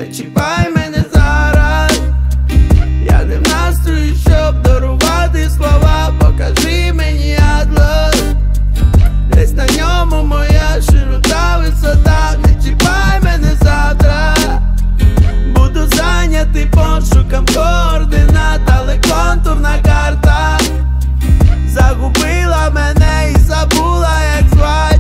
Не чіпай мене зараз, я не в настрої, щоб дарувати слова. Покажи мені атлас, десь на ньому моя широта, висота. Не чіпай мене завтра, буду зайнятий пошуком координат, але контурна карта загубила мене і забула, як звать.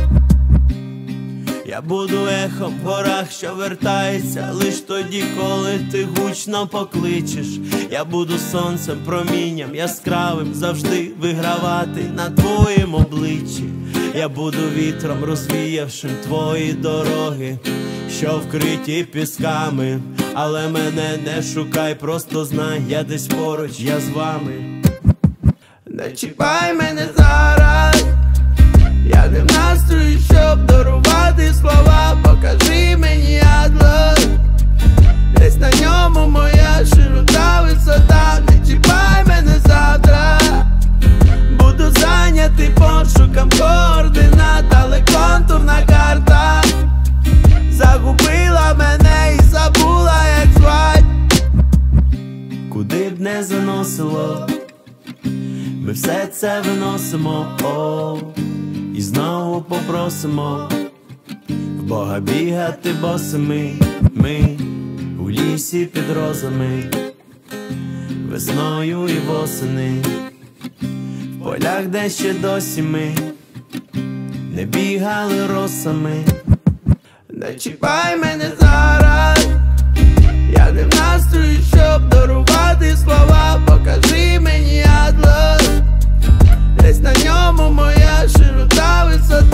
Я буду ехом в горах, що вертається лиш тоді, коли ти гучно покличеш. Я буду сонцем, промінням яскравим, завжди вигравати на твоїм обличчі. Я буду вітром, розвіявшим твої дороги, що вкриті пісками. Але мене не шукай, просто знай, я десь поруч, я з вами. Не чіпай мене зараз, я не в настрої, щоб дарувати слова. Покажи мені атлас, десь на ньому моя широта, висота. Не чіпай мене завтра, буду зайнятий пошуком координат, але контурна карта загубила мене і забула, як звать. Куди б не заносило, ми все це виносимо, і знову попросимо в Бога бігати босими. Ми у лісі під розами, весною і восени, в полях, де ще досі ми не бігали росами. Не чіпай мене зараз, я не в настрої, щоб дарувати слова. Покажи мені атлас, десь на ньому моя широта, висота.